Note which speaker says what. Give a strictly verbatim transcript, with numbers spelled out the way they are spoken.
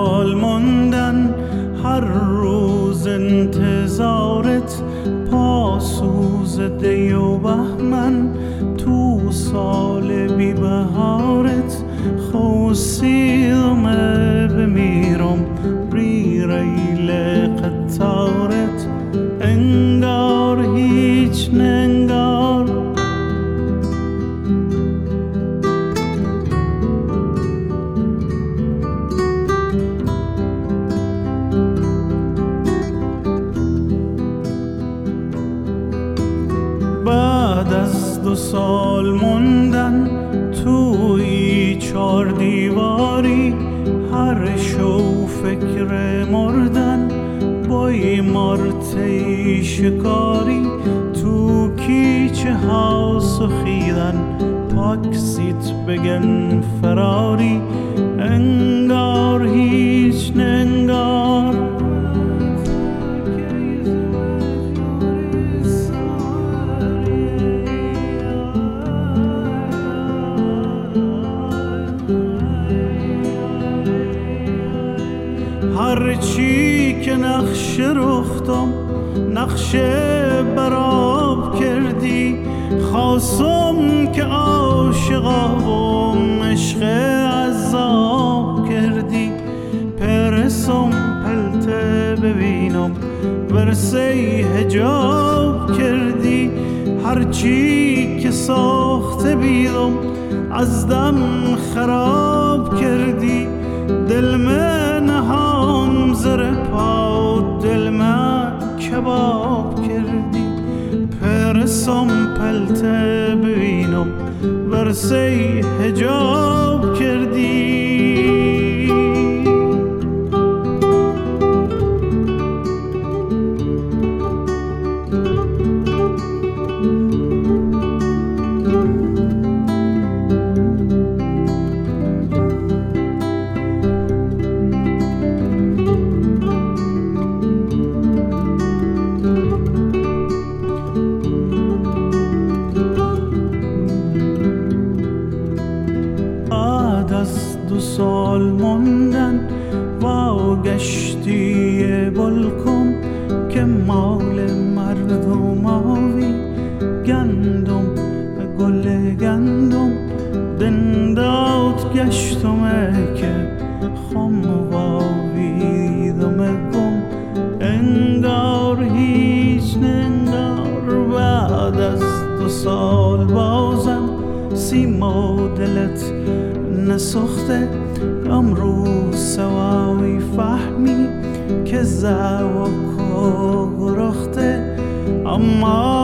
Speaker 1: سال موندن، هر روز انتظارت پاسوزده و بهمن، تو سال بی بهارت خوصیدمه بمیرم ری ریل قطارت، انگار هیچ ننگار. بعد از دو سال موندن توی چار دیواری، هر شو فکر مردن بای مارتی شکاری، تو کیچه ها سخیدن تاکسیت بگن فراری، انگار هیچ ننگار. هرچی که نقشه رختم نقشه براب کردی، خواستم که عاشقام عشق عذاب کردی، پرسم پلته ببینم ورسه حجاب کردی، هرچی که ساخته بیدم از دم خراب کردی، دل من هم زر پا دل من کباب کردی، پرسم پلته ببینم ورسه حجاب کردی. از دو سال موندن واگشتی بلکم که مال مردم آوی، گندم گل گندم دندات گشتم که خم واویدم گم، انگار هیچ ننگار. بعد از دو سال بازم سیما دلت نسخته، امروز سواوی فهمی که زوکا گرخته، اما